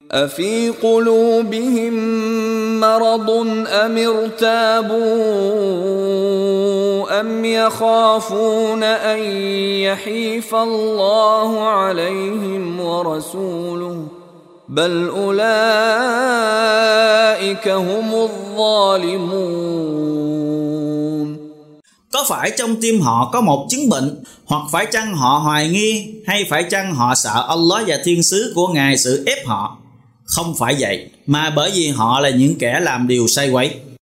أفي قلوبهم مرض أم ارتابوا أم يخافون أن يحيف الله عليهم ورسوله بل أولئك هم الظالمون. Có phải trong tim họ có một chứng bệnh, hoặc phải chăng họ hoài nghi, hay phải chăng họ sợ Allah và thiên sứ của Ngài sự ép họ? Không phải vậy, mà bởi vì họ là những kẻ làm điều sai quấy.